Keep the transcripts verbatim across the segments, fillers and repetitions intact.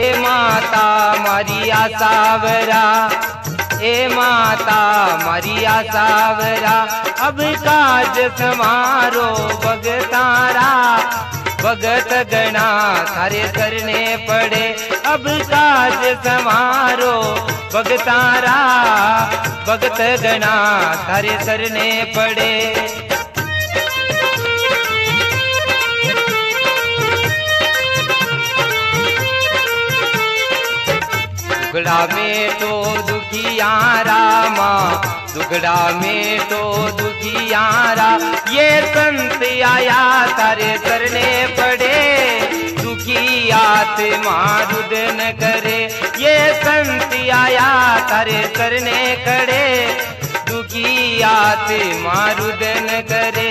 ए माता मारिया सावरा, ए माता मारिया सावरा। अब काज समारो भगतारा, भगत गणा थारे करने पड़े। अब काज समारो भगतारा, भगत गणा थारे करने पड़े। दुगड़ा में तो दुखियारा माँ, दुगड़ा में तो दुखियारा। ये संत आया तारे करने पड़े, दुखी आत्मा रुदन करे। ये संत आया तारे करने खड़े, दुखी आत्मा रुदन करे।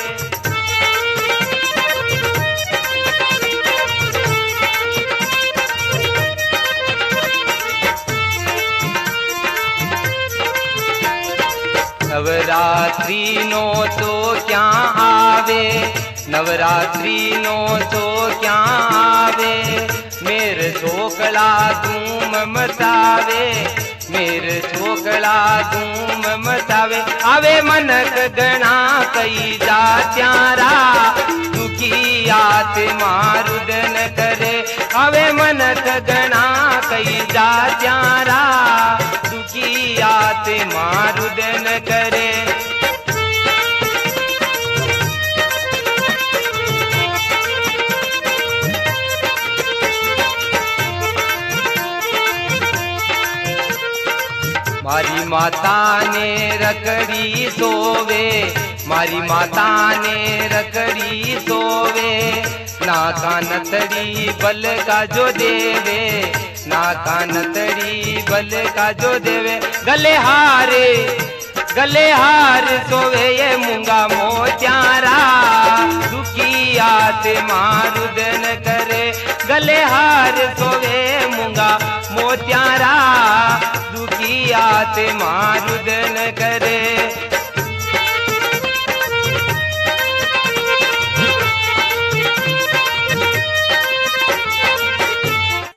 नवरात्रि नो तो क्या आवे, नवरात्रि नो तो क्या आवे। मेरे छोकला धूम मचावे, मेरे छोकला धूम मचावे। आवे मनक गणा कई जात्यारा, दुखी आत्मा रुदन करे। आवे मनक गणा कई जात्यारा, दुखी आत्मा रुदन करे। मारी माता ने रकड़ी सोवे, मारी माता ने रकड़ी सोवे। ना कानतड़ी बल का जो देवे, ना कानतड़ी बल का जो देवे। गले हारे गले हार सोवे ये मूंगा मोत्यारा, दुखी आत्मा रुदन करे। गले हार सोवे मूंगा मोत्यारा, दुखी आत्मा रुदन